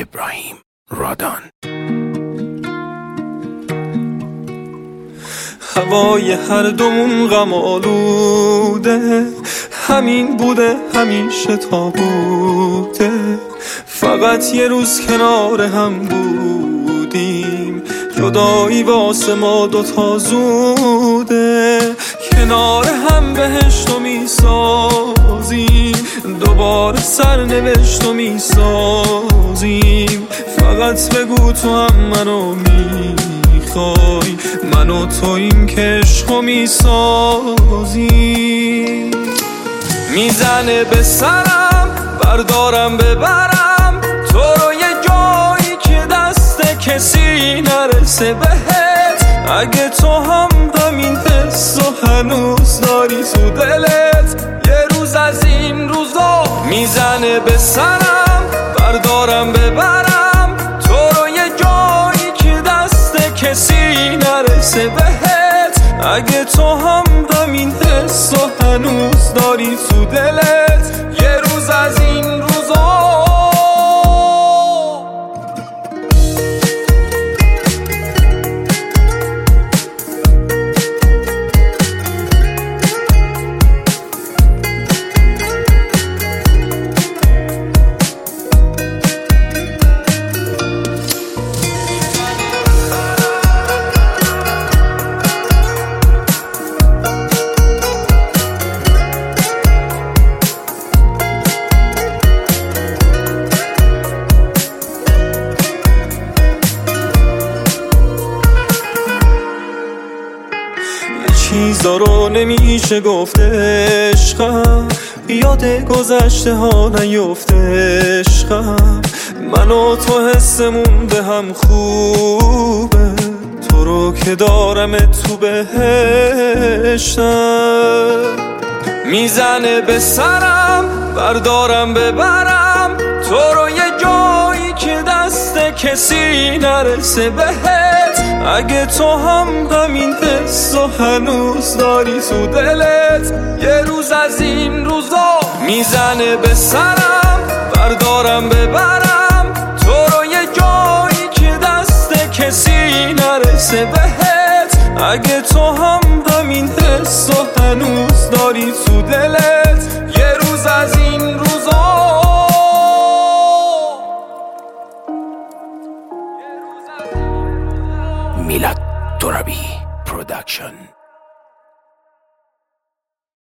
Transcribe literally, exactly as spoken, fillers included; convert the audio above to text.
ابراهیم رادان. هوای هر دومون غم آلوده، همین بوده همیشه تا بوده، فقط یه روز کنار هم بودیم، جدایی واسه ما دوتا زوده، کنار هم بهشتو میسازیم، دوباره سرنوشتو میسازیم، فقط بگو تو هم منو میخوای، من و تو این که عشقو میسازیم. میزنه به سرم بردارم ببرم تو رو یه جایی که دست کسی نرسه بهت، اگه تو هم همین حس و هنوز داری تو دلت، یه روز از این روزا میزنه به سرم بردارم ببرم تو رو یه جایی که دست کسی نرسه بهت، اگه تو هم همین حس و هنوز داری تو دلت، یه روز از این روزا. چیزا رو نمیشه گفت عشقم، یاد گذشته ها نیفته عشقم، من و تو حسمون به هم خوبه، تو رو که دارم تو بهشتم. میزنه به سرم بردارم ببرم تو رو یه جایی که دست کسی نرسه بهت، اگه تو هم همین حس و هنوز داری تو دلت، یه روز از این روزا میزنه به سرم بردارم ببرم تو رو یه جایی که دست کسی نرسه بهت، اگه تو هم همین حس و هنوز داری تو دلت.